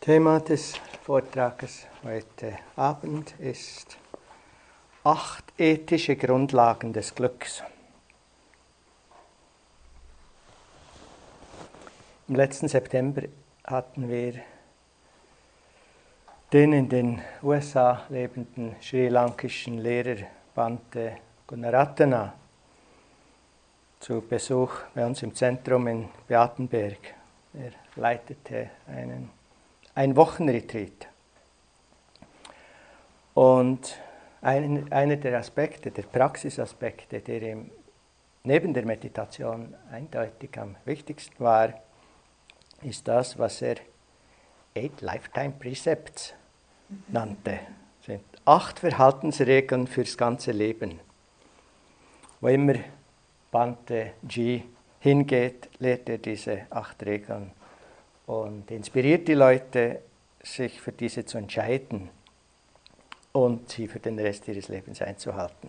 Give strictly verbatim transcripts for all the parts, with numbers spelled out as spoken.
Thema des Vortrages heute Abend ist acht ethische Grundlagen des Glücks. Im letzten September hatten wir den in den U S A lebenden sri-lankischen Lehrer Bhante Gunaratana zu Besuch bei uns im Zentrum in Beatenberg. Er leitete einen ein Wochenretreat. Und ein, einer der Aspekte, der Praxisaspekte, der ihm neben der Meditation eindeutig am wichtigsten war, ist das, was er Eight Lifetime Precepts nannte. Das sind acht Verhaltensregeln fürs ganze Leben. Wo immer Bhante G hingeht, lehrt er diese acht Regeln und inspiriert die Leute, sich für diese zu entscheiden und sie für den Rest ihres Lebens einzuhalten.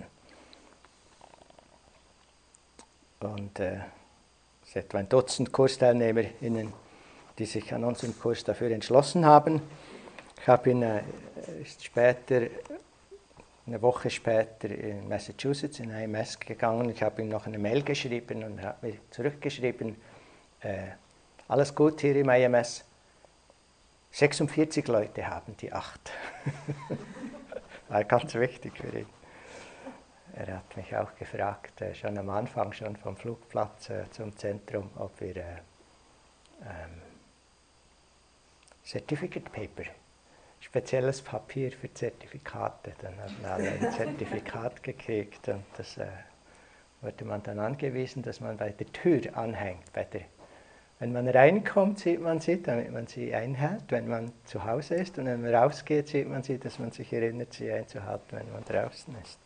Und äh, es ist etwa ein Dutzend KursteilnehmerInnen, die sich an unserem Kurs dafür entschlossen haben. Ich habe ihn äh, ist später, eine Woche später in Massachusetts in I M S gegangen. Ich habe ihm noch eine Mail geschrieben und habe mir zurückgeschrieben, äh, alles gut hier im I M S. sechsundvierzig Leute haben die acht. War ganz wichtig für ihn. Er hat mich auch gefragt, äh, schon am Anfang, schon vom Flugplatz äh, zum Zentrum, ob wir äh, ähm, Certificate Paper, spezielles Papier für Zertifikate, dann haben alle ein Zertifikat gekriegt und das äh, wurde man dann angewiesen, dass man bei der Tür anhängt, bei der Wenn man reinkommt, sieht man sie, damit man sie einhält, wenn man zu Hause ist. Und wenn man rausgeht, sieht man sie, dass man sich erinnert, sie einzuhalten, wenn man draußen ist.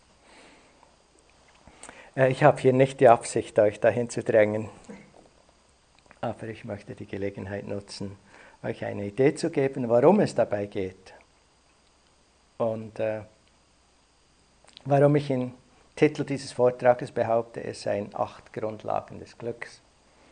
Äh, ich habe hier nicht die Absicht, euch dahin zu drängen. Aber ich möchte die Gelegenheit nutzen, euch eine Idee zu geben, warum es dabei geht. Und äh, warum ich im Titel dieses Vortrages behaupte, es seien acht Grundlagen des Glücks.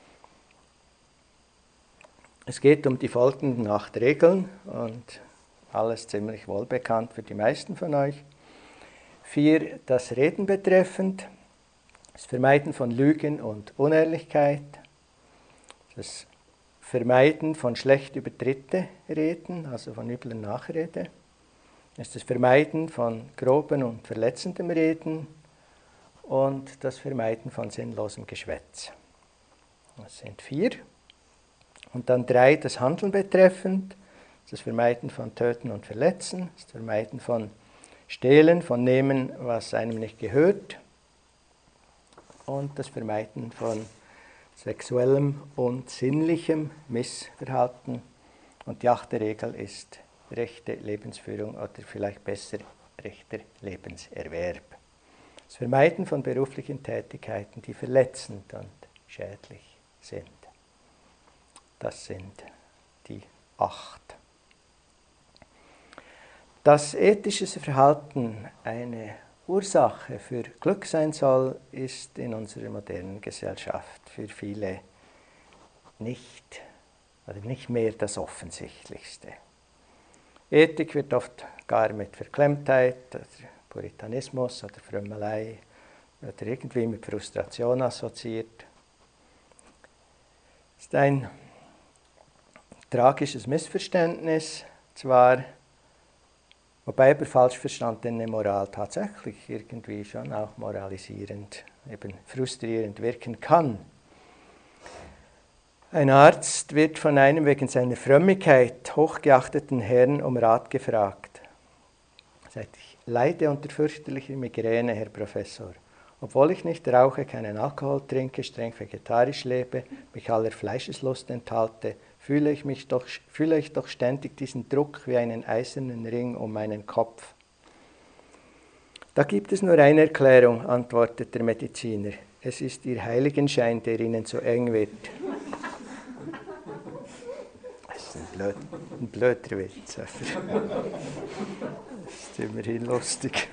Es geht um die folgenden acht Regeln und alles ziemlich wohlbekannt für die meisten von euch. Vier, das Reden betreffend, das Vermeiden von Lügen und Unehrlichkeit, das Vermeiden von schlecht über Dritte reden, also von übler Nachrede, das ist das Vermeiden von groben und verletzendem Reden und das Vermeiden von sinnlosem Geschwätz. Das sind vier. Und dann drei, das Handeln betreffend, das Vermeiden von Töten und Verletzen, das Vermeiden von Stehlen, von Nehmen, was einem nicht gehört und das Vermeiden von sexuellem und sinnlichem Missverhalten. Und die achte Regel ist rechte Lebensführung oder vielleicht besser rechter Lebenserwerb. Das Vermeiden von beruflichen Tätigkeiten, die verletzend und schädlich sind. Das sind die acht. Dass ethisches Verhalten eine Ursache für Glück sein soll, ist in unserer modernen Gesellschaft für viele nicht oder nicht mehr das Offensichtlichste. Ethik wird oft gar mit Verklemmtheit oder Puritanismus oder Frömmelei oder irgendwie mit Frustration assoziiert. Es ist ein tragisches Missverständnis, zwar, wobei aber falsch verstandene Moral tatsächlich irgendwie schon auch moralisierend, eben frustrierend wirken kann. Ein Arzt wird von einem wegen seiner Frömmigkeit hochgeachteten Herrn um Rat gefragt. Er sagt, ich leide unter fürchterlicher Migräne, Herr Professor. Obwohl ich nicht rauche, keinen Alkohol trinke, streng vegetarisch lebe, mich aller Fleischeslust enthalte, fühle ich, mich doch, fühle ich doch ständig diesen Druck wie einen eisernen Ring um meinen Kopf. Da gibt es nur eine Erklärung, antwortet der Mediziner. Es ist Ihr Heiligenschein, der Ihnen zu eng wird. Das ist ein, blöd, ein blöder Witz. Das ist immerhin lustig.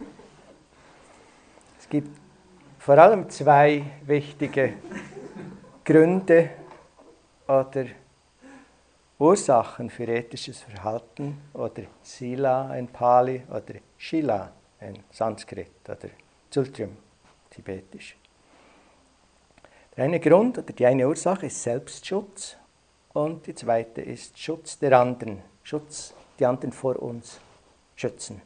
Es gibt vor allem zwei wichtige Gründe oder Ursachen für ethisches Verhalten oder Sila in Pali oder Shila in Sanskrit oder Tsultrim, tibetisch. Der eine Grund oder die eine Ursache ist Selbstschutz und die zweite ist Schutz der anderen, Schutz, die anderen vor uns schützen.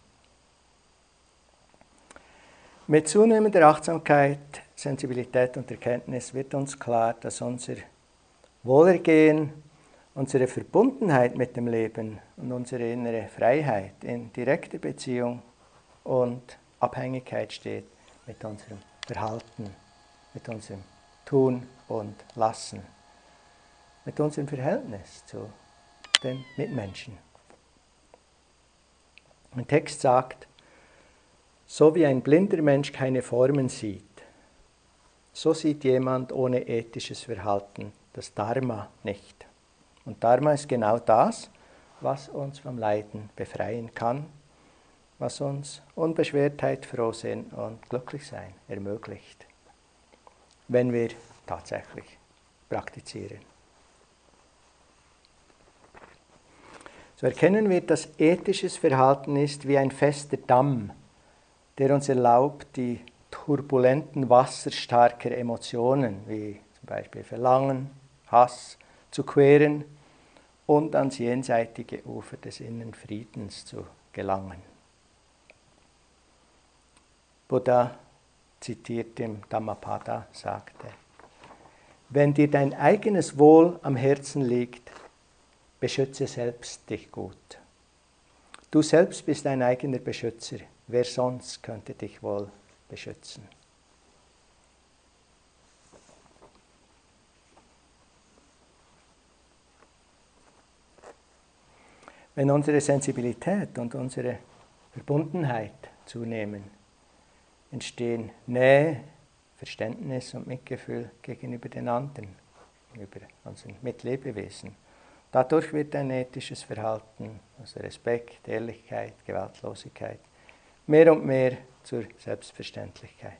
Mit zunehmender Achtsamkeit, Sensibilität und Erkenntnis wird uns klar, dass unser Wohlergehen, unsere Verbundenheit mit dem Leben und unsere innere Freiheit in direkter Beziehung und Abhängigkeit steht mit unserem Verhalten, mit unserem Tun und Lassen, mit unserem Verhältnis zu den Mitmenschen. Ein Text sagt, so wie ein blinder Mensch keine Formen sieht, so sieht jemand ohne ethisches Verhalten das Dharma nicht. Und Dharma ist genau das, was uns vom Leiden befreien kann, was uns Unbeschwertheit, Frohsinn und Glücklichsein ermöglicht, wenn wir tatsächlich praktizieren. So erkennen wir, dass ethisches Verhalten ist wie ein fester Damm, der uns erlaubt, die turbulenten Wasser starker Emotionen, wie zum Beispiel Verlangen, Hass, zu queren und ans jenseitige Ufer des inneren Friedens zu gelangen. Buddha, zitiert im Dhammapada, sagte, wenn dir dein eigenes Wohl am Herzen liegt, beschütze selbst dich gut. Du selbst bist dein eigener Beschützer. Wer sonst könnte dich wohl beschützen? Wenn unsere Sensibilität und unsere Verbundenheit zunehmen, entstehen Nähe, Verständnis und Mitgefühl gegenüber den anderen, gegenüber unseren Mitlebewesen. Dadurch wird ein ethisches Verhalten, also Respekt, Ehrlichkeit, Gewaltlosigkeit, mehr und mehr zur Selbstverständlichkeit.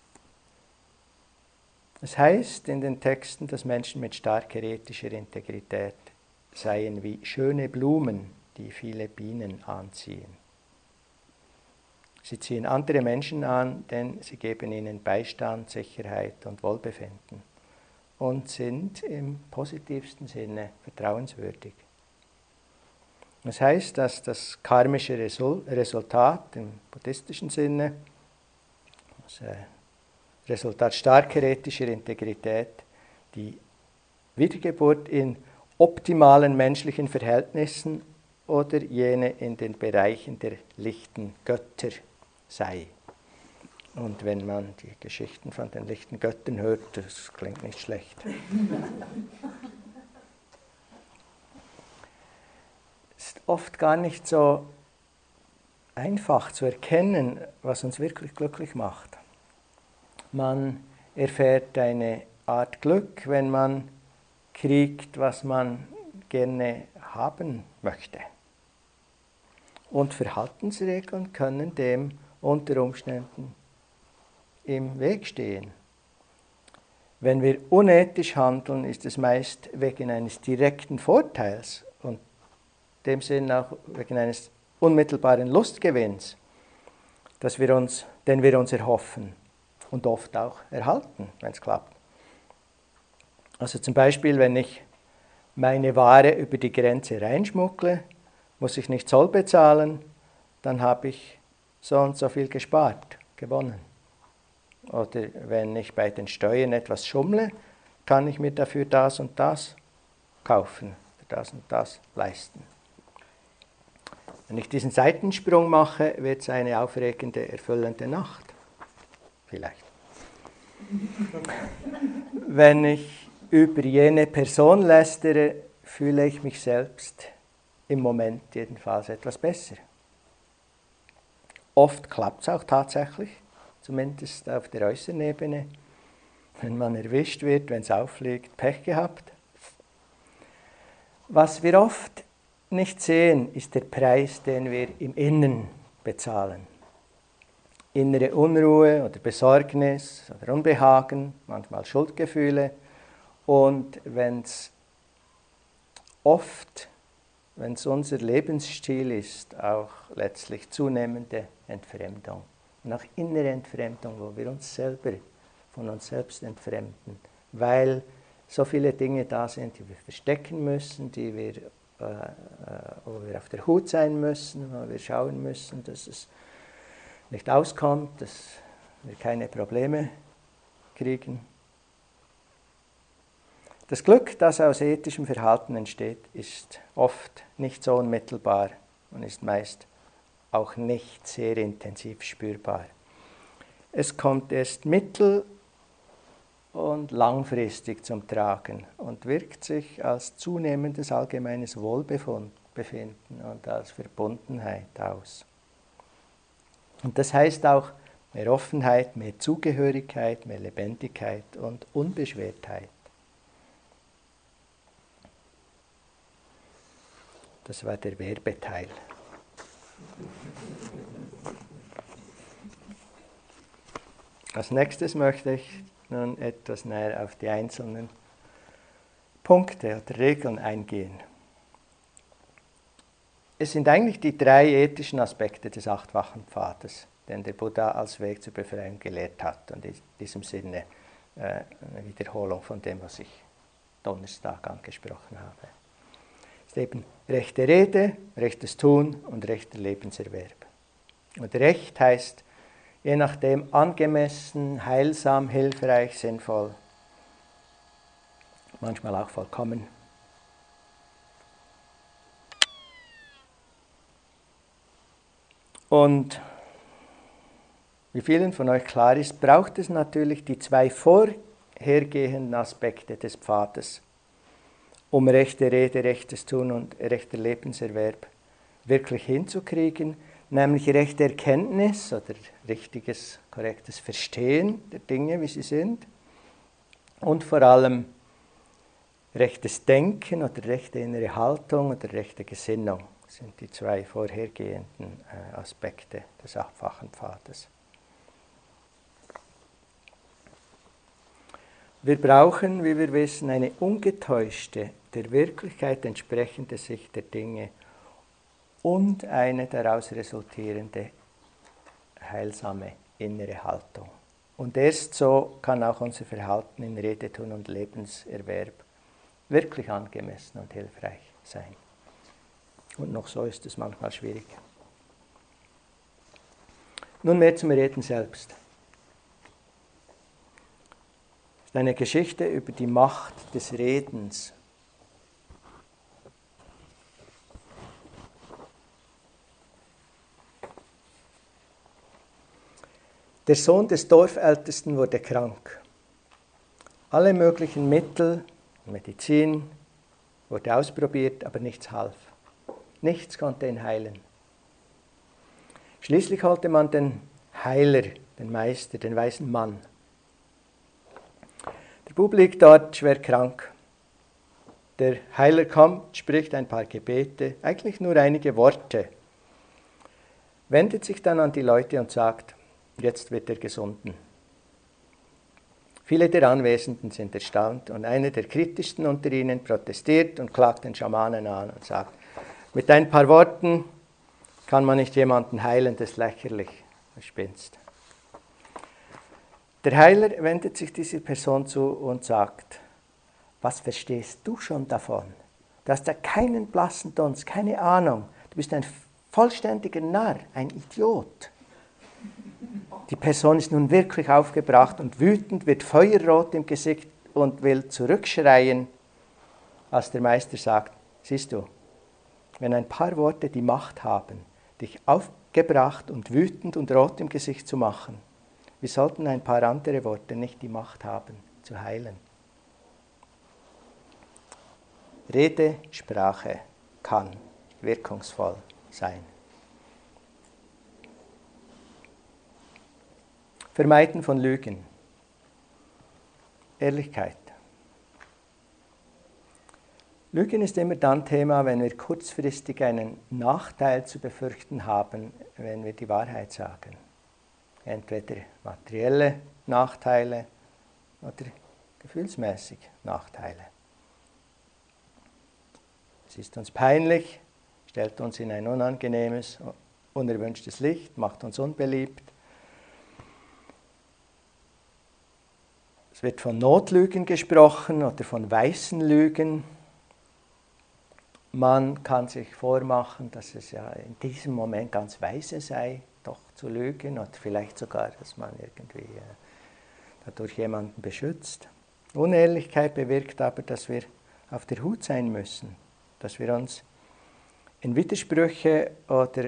Es heißt in den Texten, dass Menschen mit starker ethischer Integrität seien wie schöne Blumen, die viele Bienen anziehen. Sie ziehen andere Menschen an, denn sie geben ihnen Beistand, Sicherheit und Wohlbefinden und sind im positivsten Sinne vertrauenswürdig. Das heißt, dass das karmische Resultat im buddhistischen Sinne, das Resultat starker ethischer Integrität, die Wiedergeburt in optimalen menschlichen Verhältnissen oder jene in den Bereichen der lichten Götter sei. Und wenn man die Geschichten von den lichten Göttern hört, das klingt nicht schlecht. Es ist oft gar nicht so einfach zu erkennen, was uns wirklich glücklich macht. Man erfährt eine Art Glück, wenn man kriegt, was man gerne haben möchte. Und Verhaltensregeln können dem unter Umständen im Weg stehen. Wenn wir unethisch handeln, ist es meist wegen eines direkten Vorteils und in dem Sinn auch wegen eines unmittelbaren Lustgewinns, dass wir uns, den wir uns erhoffen und oft auch erhalten, wenn es klappt. Also zum Beispiel, wenn ich meine Ware über die Grenze reinschmuggle, muss ich nicht Zoll bezahlen, dann habe ich so und so viel gespart, gewonnen. Oder wenn ich bei den Steuern etwas schummle, kann ich mir dafür das und das kaufen, das und das leisten. Wenn ich diesen Seitensprung mache, wird es eine aufregende, erfüllende Nacht. Vielleicht. Wenn ich über jene Person lästere, fühle ich mich selbst im Moment jedenfalls etwas besser. Oft klappt es auch tatsächlich, zumindest auf der äußeren Ebene. Wenn man erwischt wird, wenn es auffliegt, Pech gehabt. Was wir oft nicht sehen, ist der Preis, den wir im Inneren bezahlen. Innere Unruhe oder Besorgnis oder Unbehagen, manchmal Schuldgefühle. Und wenn es oft wenn es unser Lebensstil ist, auch letztlich zunehmende Entfremdung. Und auch innere Entfremdung, wo wir uns selber von uns selbst entfremden, weil so viele Dinge da sind, die wir verstecken müssen, die wir, äh, wo wir auf der Hut sein müssen, wo wir schauen müssen, dass es nicht auskommt, dass wir keine Probleme kriegen. Das Glück, das aus ethischem Verhalten entsteht, ist oft nicht so unmittelbar und ist meist auch nicht sehr intensiv spürbar. Es kommt erst mittel- und langfristig zum Tragen und wirkt sich als zunehmendes allgemeines Wohlbefinden und als Verbundenheit aus. Und das heißt auch mehr Offenheit, mehr Zugehörigkeit, mehr Lebendigkeit und Unbeschwertheit. Das war der Werbeteil. Als nächstes möchte ich nun etwas näher auf die einzelnen Punkte oder Regeln eingehen. Es sind eigentlich die drei ethischen Aspekte des achtfachen Pfades, den der Buddha als Weg zur Befreiung gelehrt hat. Und in diesem Sinne äh, eine Wiederholung von dem, was ich Donnerstag angesprochen habe. Es ist eben rechte Rede, rechtes Tun und rechter Lebenserwerb. Und Recht heißt, je nachdem angemessen, heilsam, hilfreich, sinnvoll, manchmal auch vollkommen. Und wie vielen von euch klar ist, braucht es natürlich die zwei vorhergehenden Aspekte des Pfades, um rechte Rede, rechtes Tun und rechter Lebenserwerb wirklich hinzukriegen, nämlich rechte Erkenntnis oder richtiges, korrektes Verstehen der Dinge, wie sie sind, und vor allem rechtes Denken oder rechte innere Haltung oder rechte Gesinnung sind die zwei vorhergehenden äh, Aspekte des achtfachen Pfades. Wir brauchen, wie wir wissen, eine ungetäuschte, der Wirklichkeit entsprechende Sicht der Dinge und eine daraus resultierende heilsame innere Haltung. Und erst so kann auch unser Verhalten in Rede, Tun und Lebenserwerb wirklich angemessen und hilfreich sein. Und noch so ist es manchmal schwierig. Nun mehr zum Reden selbst. Es ist eine Geschichte über die Macht des Redens. Der Sohn des Dorfältesten wurde krank. Alle möglichen Mittel, Medizin, wurde ausprobiert, aber nichts half. Nichts konnte ihn heilen. Schließlich holte man den Heiler, den Meister, den weisen Mann. Der Bub liegt dort schwer krank. Der Heiler kommt, spricht ein paar Gebete, eigentlich nur einige Worte, wendet sich dann an die Leute und sagt, jetzt wird er gesunden. Viele der Anwesenden sind erstaunt und einer der kritischsten unter ihnen protestiert und klagt den Schamanen an und sagt, mit ein paar Worten kann man nicht jemanden heilen, das ist lächerlich, du spinnst. Der Heiler wendet sich dieser Person zu und sagt, was verstehst du schon davon? Du hast ja keinen blassen Dunst, keine Ahnung. Du bist ein vollständiger Narr, ein Idiot. Die Person ist nun wirklich aufgebracht und wütend, wird feuerrot im Gesicht und will zurückschreien, als der Meister sagt, siehst du, wenn ein paar Worte die Macht haben, dich aufgebracht und wütend und rot im Gesicht zu machen, wie sollten ein paar andere Worte nicht die Macht haben, zu heilen? Rede, Sprache kann wirkungsvoll sein. Vermeiden von Lügen. Ehrlichkeit. Lügen ist immer dann Thema, wenn wir kurzfristig einen Nachteil zu befürchten haben, wenn wir die Wahrheit sagen. Entweder materielle Nachteile oder gefühlsmäßig Nachteile. Es ist uns peinlich, stellt uns in ein unangenehmes, unerwünschtes Licht, macht uns unbeliebt. Es wird von Notlügen gesprochen oder von weißen Lügen. Man kann sich vormachen, dass es ja in diesem Moment ganz weise sei, doch zu lügen, oder vielleicht sogar, dass man irgendwie äh, dadurch jemanden beschützt. Unehrlichkeit bewirkt aber, dass wir auf der Hut sein müssen, dass wir uns in Widersprüche oder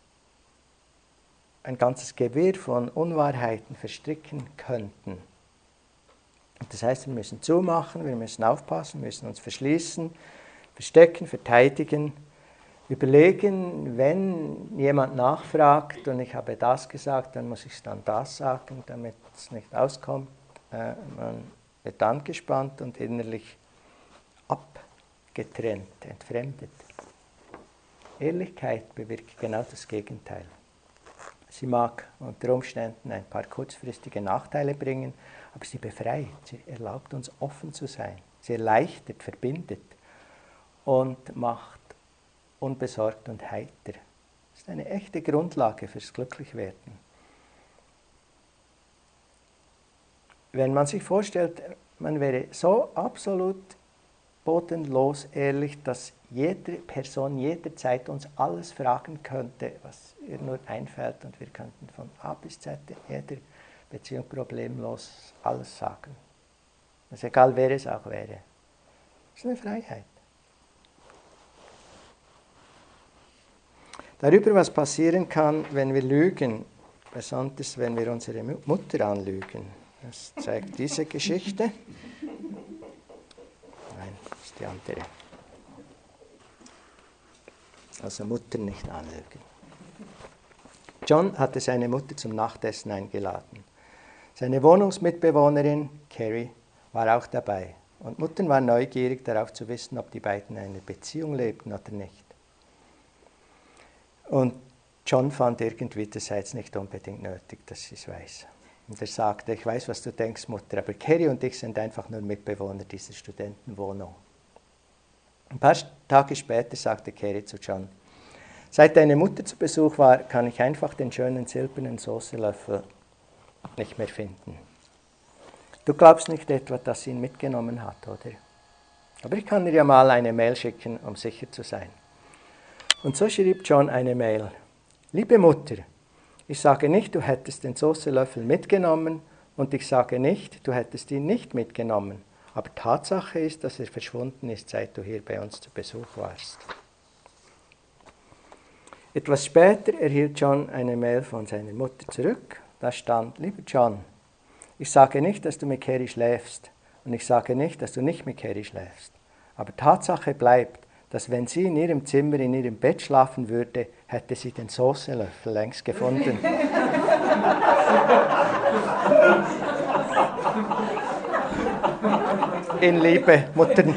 ein ganzes Gewirr von Unwahrheiten verstricken könnten. Das heißt, wir müssen zumachen, wir müssen aufpassen, wir müssen uns verschließen, verstecken, verteidigen, überlegen, wenn jemand nachfragt und ich habe das gesagt, dann muss ich dann das sagen, damit es nicht auskommt. Äh, man wird angespannt und innerlich abgetrennt, entfremdet. Ehrlichkeit bewirkt genau das Gegenteil. Sie mag unter Umständen ein paar kurzfristige Nachteile bringen, aber sie befreit, sie erlaubt uns offen zu sein. Sie erleichtert, verbindet und macht unbesorgt und heiter. Das ist eine echte Grundlage fürs Glücklichwerden. Wenn man sich vorstellt, man wäre so absolut bodenlos ehrlich, dass jede Person jederzeit uns alles fragen könnte, was ihr nur einfällt, und wir könnten von A bis Z in jeder Beziehung problemlos alles sagen. Also egal, wer es auch wäre. Das ist eine Freiheit. Darüber, was passieren kann, wenn wir lügen, besonders wenn wir unsere Mutter anlügen. Das zeigt diese Geschichte. Nein, das ist die andere. Also Mutter nicht anlügen. John hatte seine Mutter zum Nachtessen eingeladen. Seine Wohnungsmitbewohnerin, Carrie, war auch dabei. Und Mutter war neugierig darauf zu wissen, ob die beiden in einer Beziehung lebten oder nicht. Und John fand irgendwie, das sei jetzt nicht unbedingt nötig, dass sie es weiß. Und er sagte, ich weiß, was du denkst, Mutter, aber Carrie und ich sind einfach nur Mitbewohner dieser Studentenwohnung. Ein paar Tage später sagte Carrie zu John, seit deine Mutter zu Besuch war, kann ich einfach den schönen silbernen Saucelöffel nicht mehr finden. Du glaubst nicht etwa, dass sie ihn mitgenommen hat, oder? Aber ich kann dir ja mal eine Mail schicken, um sicher zu sein. Und so schrieb John eine Mail. Liebe Mutter, ich sage nicht, du hättest den Saucelöffel mitgenommen, und ich sage nicht, du hättest ihn nicht mitgenommen. Aber Tatsache ist, dass er verschwunden ist, seit du hier bei uns zu Besuch warst. Etwas später erhielt John eine Mail von seiner Mutter zurück. Da stand, lieber John, ich sage nicht, dass du mit Carrie schläfst, und ich sage nicht, dass du nicht mit Carrie schläfst. Aber Tatsache bleibt, dass wenn sie in ihrem Zimmer, in ihrem Bett schlafen würde, hätte sie den Saucelöffel längst gefunden. In Liebe, Muttern.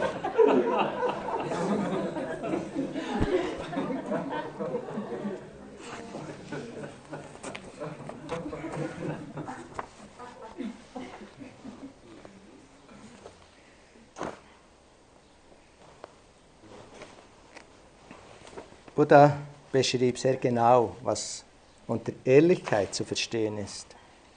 Buddha beschrieb sehr genau, was unter Ehrlichkeit zu verstehen ist.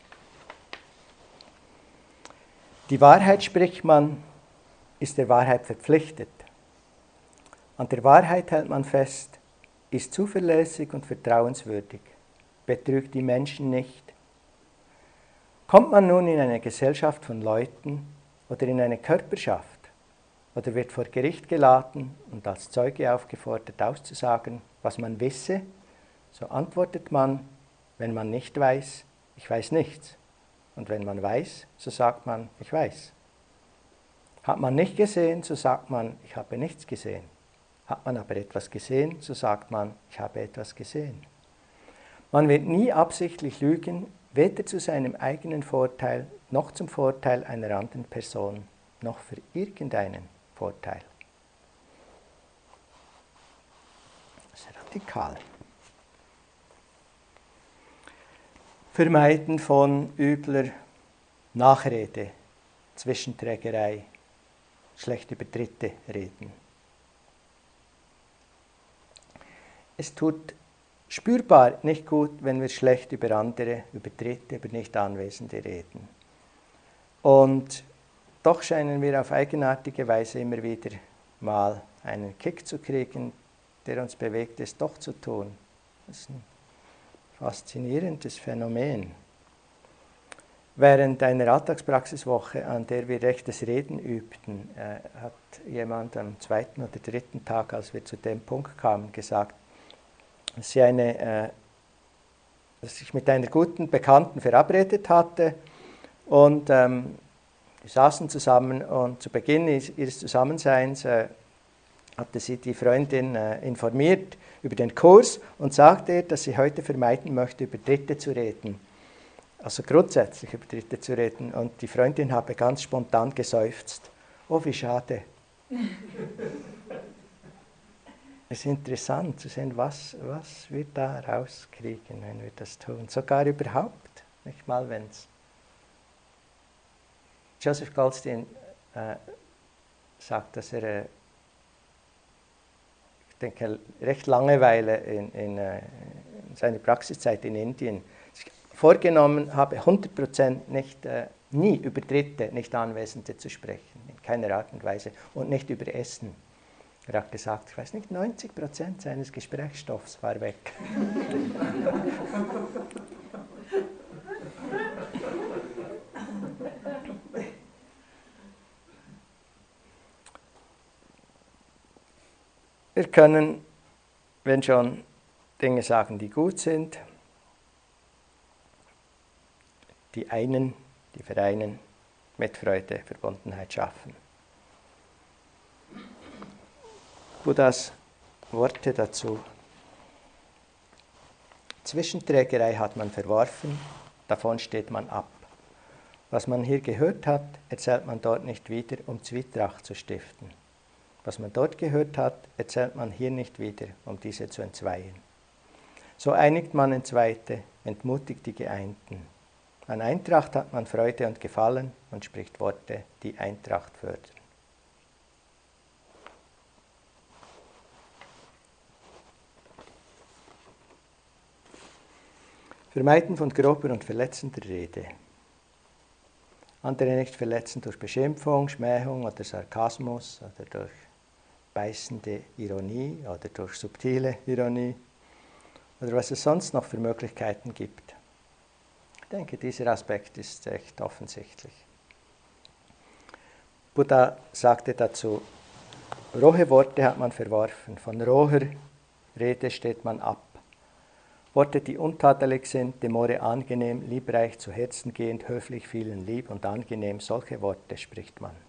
Die Wahrheit, spricht man, ist der Wahrheit verpflichtet. An der Wahrheit hält man fest, ist zuverlässig und vertrauenswürdig, betrügt die Menschen nicht. Kommt man nun in eine Gesellschaft von Leuten oder in eine Körperschaft oder wird vor Gericht geladen und als Zeuge aufgefordert auszusagen, was man wisse, so antwortet man, wenn man nicht weiß, ich weiß nichts. Und wenn man weiß, so sagt man, ich weiß. Hat man nicht gesehen, so sagt man, ich habe nichts gesehen. Hat man aber etwas gesehen, so sagt man, ich habe etwas gesehen. Man wird nie absichtlich lügen, weder zu seinem eigenen Vorteil, noch zum Vorteil einer anderen Person, noch für irgendeinen Vorteil. Das ist radikal. Vermeiden von übler Nachrede, Zwischenträgerei, schlecht über Dritte reden. es tut spürbar nicht gut, wenn wir schlecht über andere, über Dritte, über Nicht-Anwesende reden. Und doch scheinen wir auf eigenartige Weise immer wieder mal einen Kick zu kriegen, der uns bewegt, es doch zu tun. Das ist ein faszinierendes Phänomen. Während einer Alltagspraxiswoche, an der wir rechtes Reden übten, äh, hat jemand am zweiten oder dritten Tag, als wir zu dem Punkt kamen, gesagt, dass, sie eine, äh, dass ich mit einer guten Bekannten verabredet hatte und ähm, wir saßen zusammen und zu Beginn ihres Zusammenseins äh, hatte sie die Freundin äh, informiert über den Kurs und sagte ihr, dass sie heute vermeiden möchte, über Dritte zu reden. Also grundsätzlich über Dritte zu reden. Und die Freundin habe ganz spontan geseufzt. Oh, wie schade. Es ist interessant zu sehen, was, was wir da rauskriegen, wenn wir das tun. Sogar überhaupt, nicht mal wenn es... Joseph Goldstein äh, sagt, dass er, äh, ich denke, recht Langeweile in, in, äh, in seiner Praxiszeit in Indien vorgenommen habe, hundert Prozent nicht, äh, nie über Dritte, Nicht-Anwesende zu sprechen, in keiner Art und Weise, und nicht über Essen. Er hat gesagt, ich weiß nicht, neunzig Prozent seines Gesprächsstoffs war weg. Wir können, wenn schon, Dinge sagen, die gut sind, die einen, die vereinen, mit Freude, Verbundenheit schaffen. Buddhas Worte dazu. Zwischenträgerei hat man verworfen, davon steht man ab. Was man hier gehört hat, erzählt man dort nicht wieder, um Zwietracht zu stiften. Was man dort gehört hat, erzählt man hier nicht wieder, um diese zu entzweien. So einigt man Entzweite, entmutigt die Geeinten. An Eintracht hat man Freude und Gefallen und spricht Worte, die Eintracht fördern. Vermeiden von grober und verletzender Rede. Andere nicht verletzen durch Beschimpfung, Schmähung oder Sarkasmus oder durch beißende Ironie oder durch subtile Ironie oder was es sonst noch für Möglichkeiten gibt. Ich denke, dieser Aspekt ist echt offensichtlich. Buddha sagte dazu, rohe Worte hat man verworfen, von roher Rede steht man ab. Worte, die untadelig sind, dem Ohre angenehm, liebreich, zu Herzen gehend, höflich, vielen lieb und angenehm, solche Worte spricht man.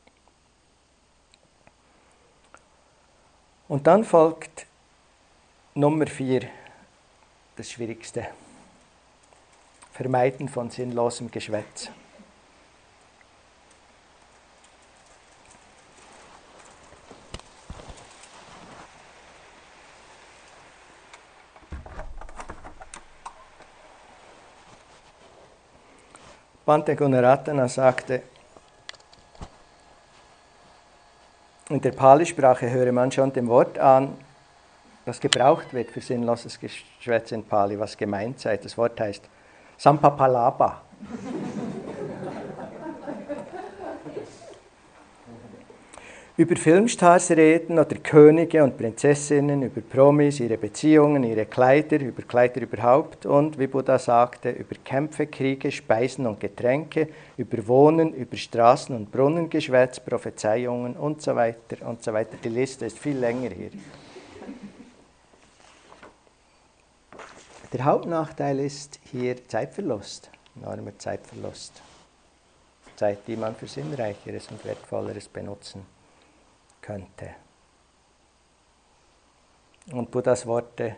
Und dann folgt Nummer vier, das Schwierigste. Vermeiden von sinnlosem Geschwätz. Bhante Gunaratana sagte, in der Pali-Sprache höre man schon dem Wort an, das gebraucht wird für sinnloses Geschwätz in Pali, was gemeint sei. Das Wort heißt Sampapalapa. Über Filmstars reden oder Könige und Prinzessinnen, über Promis, ihre Beziehungen, ihre Kleider, über Kleider überhaupt und, wie Buddha sagte, über Kämpfe, Kriege, Speisen und Getränke, über Wohnen, über Straßen und Brunnengeschwätz, Prophezeiungen und so weiter und so weiter. Die Liste ist viel länger hier. Der Hauptnachteil ist hier Zeitverlust, enormer Zeitverlust. Zeit, die man für Sinnreicheres und Wertvolleres benutzen könnte. Und Buddhas Worte,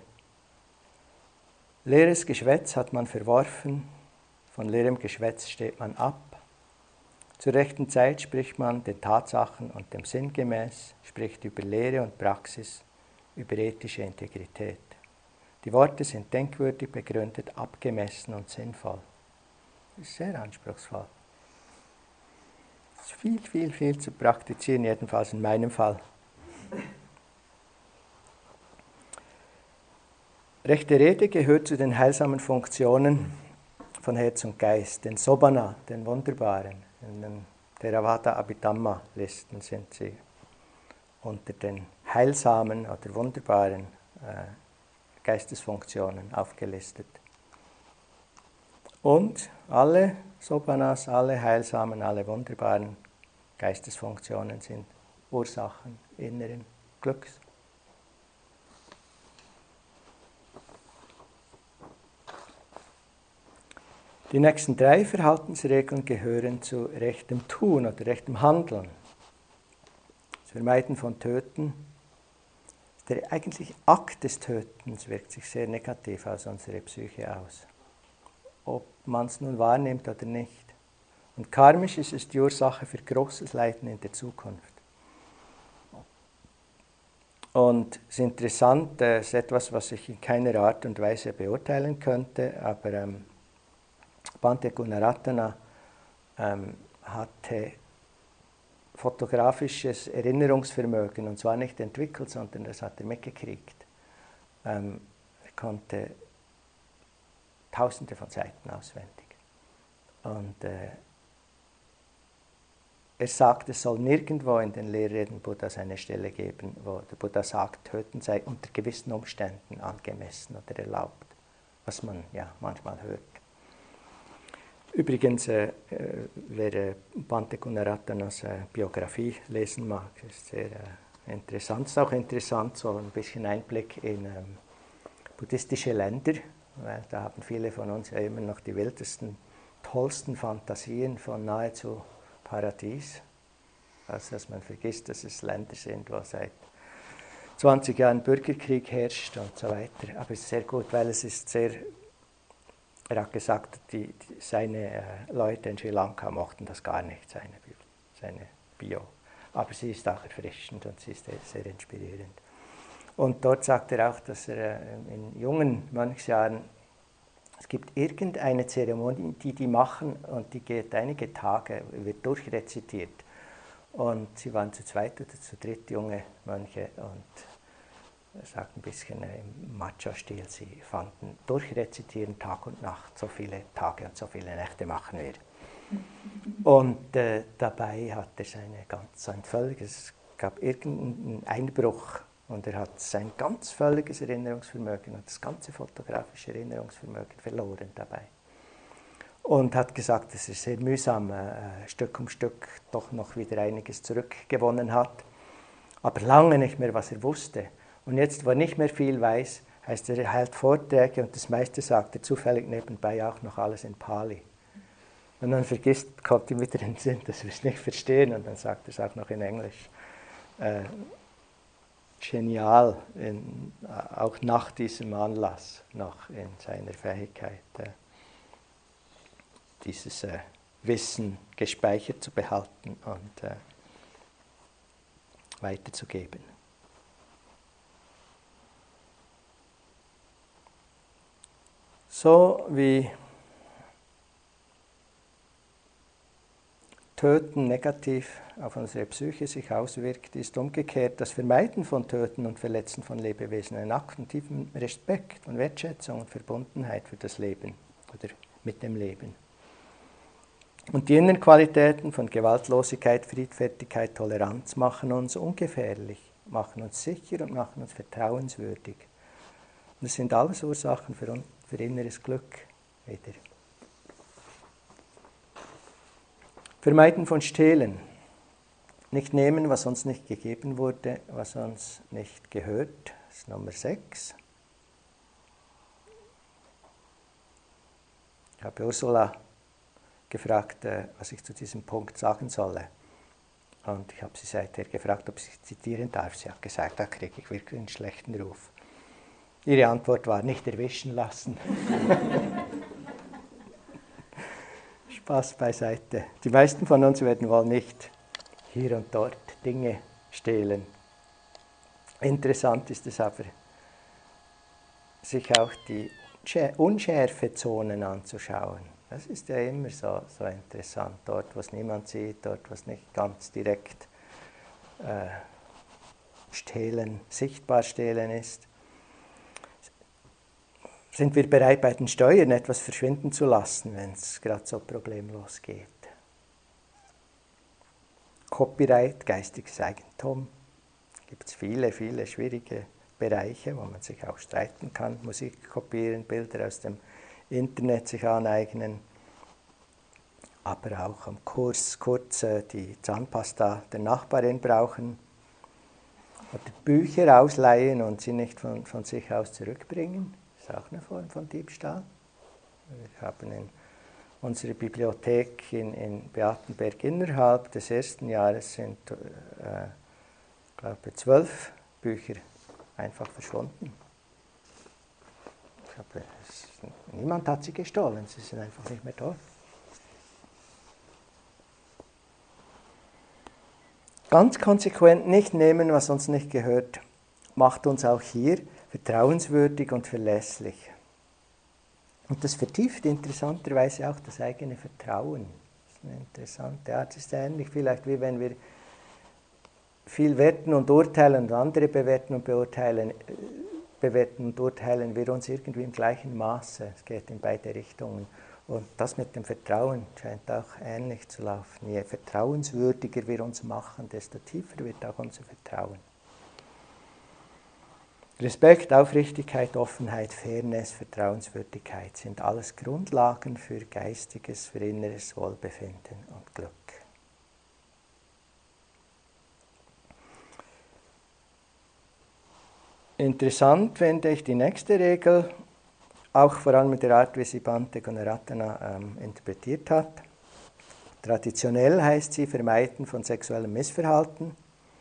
leeres Geschwätz hat man verworfen, von leerem Geschwätz steht man ab. Zur rechten Zeit spricht man den Tatsachen und dem Sinn gemäß, spricht über Lehre und Praxis, über ethische Integrität. Die Worte sind denkwürdig begründet, abgemessen und sinnvoll. Das ist sehr anspruchsvoll. Es ist viel, viel, viel zu praktizieren, jedenfalls in meinem Fall. Rechte Rede gehört zu den heilsamen Funktionen von Herz und Geist, den Sobhana, den Wunderbaren. In den Theravada Abhidhamma-Listen sind sie unter den heilsamen oder wunderbaren äh, Geistesfunktionen aufgelistet. Und alle Sobhanas, alle heilsamen, alle wunderbaren Geistesfunktionen sind Ursachen inneren Glücks. Die nächsten drei Verhaltensregeln gehören zu rechtem Tun oder rechtem Handeln. Das Vermeiden von Töten. Der eigentliche Akt des Tötens wirkt sich sehr negativ auf unsere Psyche aus, ob man es nun wahrnimmt oder nicht. Und karmisch ist es die Ursache für großes Leiden in der Zukunft. Und es ist interessant, es ist etwas, was ich in keiner Art und Weise beurteilen könnte, aber ähm, Bhante Gunaratana ähm, hatte fotografisches Erinnerungsvermögen, und zwar nicht entwickelt, sondern das hat er mitgekriegt. Ähm, er konnte Tausende von Seiten auswendig. Und äh, er sagt, es soll nirgendwo in den Lehrreden Buddhas eine Stelle geben, wo der Buddha sagt, Töten sei unter gewissen Umständen angemessen oder erlaubt, was man ja manchmal hört. Übrigens, äh, wer Bhante Gunaratana's äh, Biografie lesen mag, ist sehr äh, interessant. Es ist auch interessant, so ein bisschen Einblick in ähm, buddhistische Länder, weil da haben viele von uns ja immer noch die wildesten, tollsten Fantasien von nahezu Paradies. Also, dass man vergisst, dass es Länder sind, wo seit zwanzig Jahren Bürgerkrieg herrscht und so weiter. Aber es ist sehr gut, weil es ist sehr... Er hat gesagt, die, die, seine äh, Leute in Sri Lanka mochten das gar nicht, seine, seine Bio. Aber sie ist auch erfrischend und sie ist sehr, sehr inspirierend. Und dort sagt er auch, dass er äh, in jungen Mönchsjahren, es gibt irgendeine Zeremonie, die die machen und die geht einige Tage, wird durchrezitiert. Und sie waren zu zweit oder zu dritt junge Mönche und er sagt ein bisschen im Macho-Stil, sie fanden durchrezitieren Tag und Nacht, so viele Tage und so viele Nächte machen wir. Und äh, dabei hat er seine ganz, sein völliges, es gab irgendeinen Einbruch und er hat sein ganz völliges Erinnerungsvermögen und das ganze fotografische Erinnerungsvermögen verloren dabei. Und hat gesagt, dass er sehr mühsam äh, Stück um Stück doch noch wieder einiges zurückgewonnen hat, aber lange nicht mehr, was er wusste. Und jetzt, wo er nicht mehr viel weiß, heißt er, er hält Vorträge und das meiste sagt er zufällig nebenbei auch noch alles in Pali. Und dann vergisst, kommt ihm wieder in den Sinn, dass wir es nicht verstehen und dann sagt er es auch noch in Englisch. Äh, genial, in, auch nach diesem Anlass noch in seiner Fähigkeit, äh, dieses äh, Wissen gespeichert zu behalten und äh, weiterzugeben. So wie Töten negativ auf unsere Psyche sich auswirkt, ist umgekehrt das Vermeiden von Töten und Verletzen von Lebewesen ein Akt von tiefem Respekt und Wertschätzung und Verbundenheit für das Leben oder mit dem Leben. Und die inneren Qualitäten von Gewaltlosigkeit, Friedfertigkeit, Toleranz machen uns ungefährlich, machen uns sicher und machen uns vertrauenswürdig. Und das sind alles Ursachen für, für inneres Glück wieder. Vermeiden von Stehlen. Nicht nehmen, was uns nicht gegeben wurde, was uns nicht gehört. Das ist Nummer sechs. Ich habe Ursula gefragt, was ich zu diesem Punkt sagen solle. Und ich habe sie seither gefragt, ob ich sie zitieren darf. Sie hat gesagt, da kriege ich wirklich einen schlechten Ruf. Ihre Antwort war, nicht erwischen lassen. Spaß beiseite. Die meisten von uns werden wohl nicht hier und dort Dinge stehlen. Interessant ist es aber, sich auch die Unschärfezonen anzuschauen. Das ist ja immer so, so interessant. Dort, wo es niemand sieht, dort, wo es nicht ganz direkt äh, stehlen, sichtbar stehlen ist. Sind wir bereit, bei den Steuern etwas verschwinden zu lassen, wenn es gerade so problemlos geht? Copyright, geistiges Eigentum, gibt es viele, viele schwierige Bereiche, wo man sich auch streiten kann. Musik kopieren, Bilder aus dem Internet sich aneignen, aber auch am Kurs kurz äh, die Zahnpasta der Nachbarin brauchen oder Bücher ausleihen und sie nicht von, von sich aus zurückbringen. Das ist auch eine Form von Diebstahl. Wir haben in unserer Bibliothek in, in Beatenberg innerhalb des ersten Jahres sind, äh, glaube zwölf Bücher einfach verschwunden. Ich glaube, es, niemand hat sie gestohlen, sie sind einfach nicht mehr dort. Ganz konsequent nicht nehmen, was uns nicht gehört, macht uns auch hier vertrauenswürdig und verlässlich. Und das vertieft interessanterweise auch das eigene Vertrauen. Das ist eine interessante Art. Das ist ähnlich vielleicht wie wenn wir viel werten und urteilen und andere bewerten und beurteilen, bewerten und urteilen wir uns irgendwie im gleichen Maße. Es geht in beide Richtungen. Und das mit dem Vertrauen scheint auch ähnlich zu laufen. Je vertrauenswürdiger wir uns machen, desto tiefer wird auch unser Vertrauen. Respekt, Aufrichtigkeit, Offenheit, Fairness, Vertrauenswürdigkeit sind alles Grundlagen für geistiges, für inneres Wohlbefinden und Glück. Interessant finde ich die nächste Regel, auch vor allem mit der Art, wie sie Bhante Gunaratana ähm, interpretiert hat. Traditionell heißt sie Vermeiden von sexuellem Missverhalten.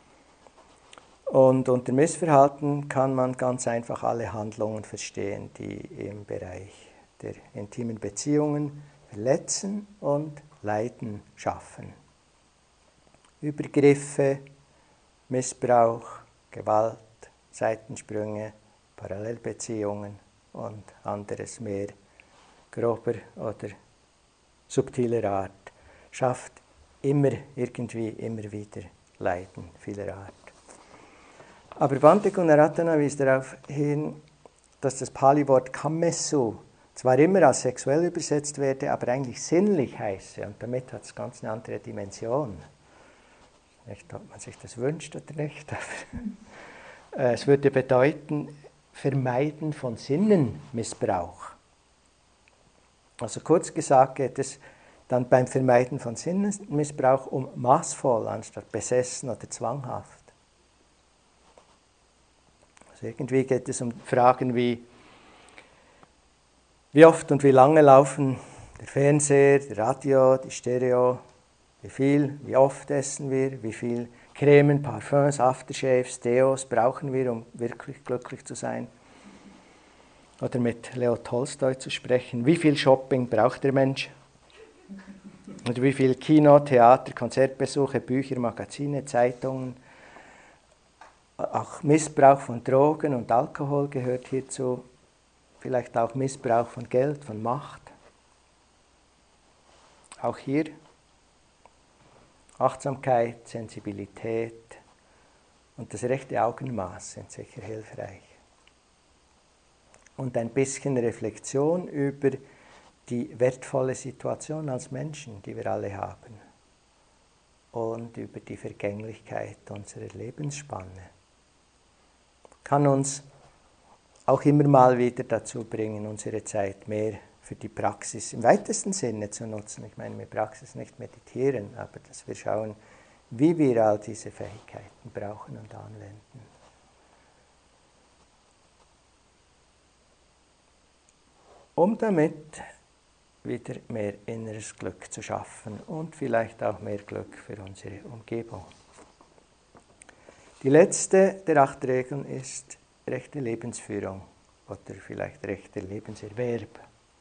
Und unter Missverhalten kann man ganz einfach alle Handlungen verstehen, die im Bereich der intimen Beziehungen verletzen und Leiden schaffen. Übergriffe, Missbrauch, Gewalt, Seitensprünge, Parallelbeziehungen und anderes mehr grober oder subtiler Art schafft immer irgendwie, immer wieder Leiden vieler Art. Aber Bhante Gunaratana wies darauf hin, dass das Pali-Wort Kammesu zwar immer als sexuell übersetzt werde, aber eigentlich sinnlich heiße. Und damit hat es ganz eine andere Dimension. Nicht, ob man sich das wünscht oder nicht. Aber es würde bedeuten, Vermeiden von Sinnenmissbrauch. Also kurz gesagt geht es dann beim Vermeiden von Sinnenmissbrauch um maßvoll anstatt besessen oder zwanghaft. Also irgendwie geht es um Fragen wie, wie oft und wie lange laufen der Fernseher, der Radio, die Stereo, wie viel, wie oft essen wir, wie viel Cremen, Parfums, Aftershaves, Deos brauchen wir, um wirklich glücklich zu sein. Oder mit Leo Tolstoi zu sprechen, wie viel Shopping braucht der Mensch? Oder wie viel Kino, Theater, Konzertbesuche, Bücher, Magazine, Zeitungen. Auch Missbrauch von Drogen und Alkohol gehört hierzu. Vielleicht auch Missbrauch von Geld, von Macht. Auch hier Achtsamkeit, Sensibilität und das rechte Augenmaß sind sicher hilfreich. Und ein bisschen Reflexion über die wertvolle Situation als Menschen, die wir alle haben. Und über die Vergänglichkeit unserer Lebensspanne. Kann uns auch immer mal wieder dazu bringen, unsere Zeit mehr für die Praxis im weitesten Sinne zu nutzen. Ich meine mit Praxis nicht meditieren, aber dass wir schauen, wie wir all diese Fähigkeiten brauchen und anwenden. Um damit wieder mehr inneres Glück zu schaffen und vielleicht auch mehr Glück für unsere Umgebung. Die letzte der acht Regeln ist rechte Lebensführung oder vielleicht rechter Lebenserwerb.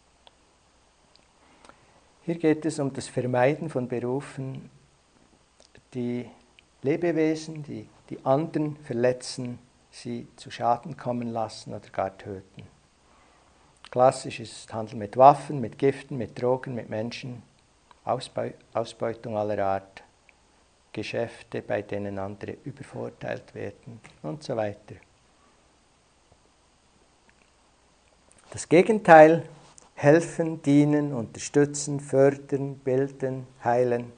Hier geht es um das Vermeiden von Berufen, die Lebewesen, die die anderen verletzen, sie zu Schaden kommen lassen oder gar töten. Klassisch ist Handel mit Waffen, mit Giften, mit Drogen, mit Menschen, Ausbeu- Ausbeutung aller Art, Geschäfte, bei denen andere übervorteilt werden und so weiter. Das Gegenteil, helfen, dienen, unterstützen, fördern, bilden, heilen.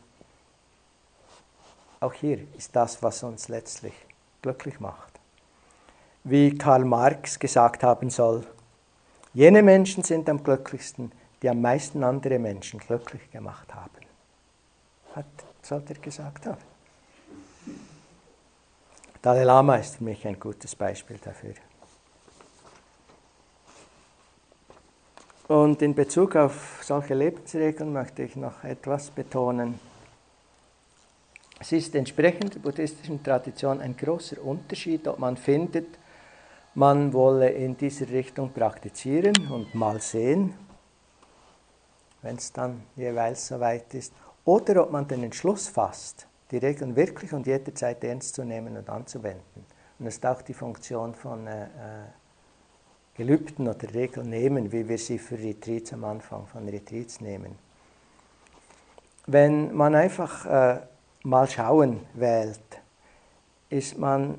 Auch hier ist das, was uns letztlich glücklich macht. Wie Karl Marx gesagt haben soll, jene Menschen sind am glücklichsten, die am meisten andere Menschen glücklich gemacht haben. Hat, sollte er gesagt haben. Dalai Lama ist für mich ein gutes Beispiel dafür. Und in Bezug auf solche Lebensregeln möchte ich noch etwas betonen. Es ist entsprechend der buddhistischen Tradition ein großer Unterschied, ob man findet, man wolle in dieser Richtung praktizieren und mal sehen, wenn es dann jeweils soweit ist, oder ob man den Entschluss fasst, die Regeln wirklich und jederzeit ernst zu nehmen und anzuwenden. Und das ist auch die Funktion von äh, Gelübden oder Regeln nehmen, wie wir sie für Retreats am Anfang von Retreats nehmen. Wenn man einfach äh, mal schauen wählt, ist man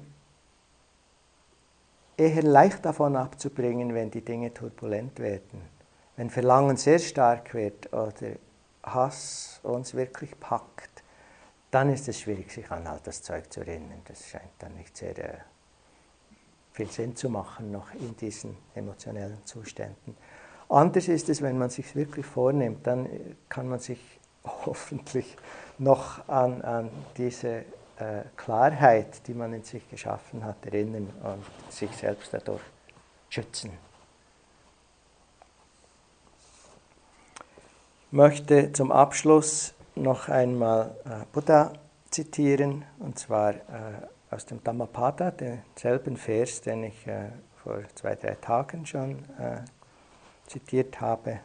eher leicht davon abzubringen, wenn die Dinge turbulent werden. Wenn Verlangen sehr stark wird oder Hass uns wirklich packt, dann ist es schwierig, sich an all das Zeug zu erinnern. Das scheint dann nicht sehr äh, viel Sinn zu machen, noch in diesen emotionellen Zuständen. Anders ist es, wenn man sich wirklich vornimmt, dann kann man sich hoffentlich noch an, an diese äh, Klarheit, die man in sich geschaffen hat, erinnern und sich selbst dadurch schützen. Ich möchte zum Abschluss noch einmal äh, Buddha zitieren, und zwar äh, aus dem Dhammapada, denselben Vers, den ich äh, vor zwei, drei Tagen schon äh, zitiert habe.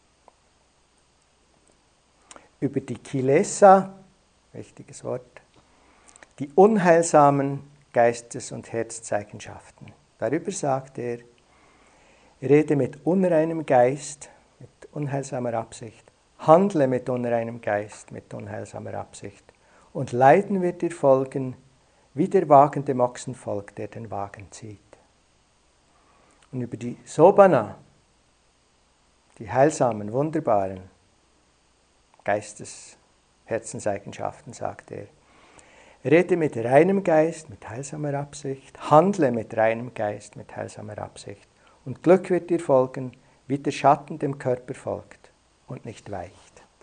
Über die Kilesa, wichtiges Wort, die unheilsamen Geistes- und Herzzeigenschaften. Darüber sagt er, rede mit unreinem Geist, mit unheilsamer Absicht, handle mit unreinem Geist, mit unheilsamer Absicht, und Leiden wird dir folgen, wie der Wagen dem Ochsen folgt, der den Wagen zieht. Und über die Sobhana, die heilsamen, wunderbaren Geistes-, Herzenseigenschaften, sagt er, rede mit reinem Geist, mit heilsamer Absicht, handle mit reinem Geist, mit heilsamer Absicht, und Glück wird dir folgen, wie der Schatten dem Körper folgt und nicht weicht.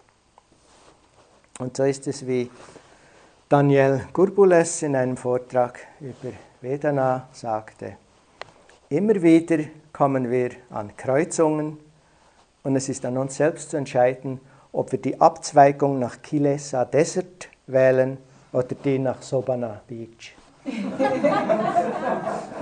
Und so ist es, wie Daniel Gurbules in einem Vortrag über Vedana sagte, immer wieder kommen wir an Kreuzungen und es ist an uns selbst zu entscheiden, ob wir die Abzweigung nach Kilesa Desert wählen oder die nach Sobhana Beach.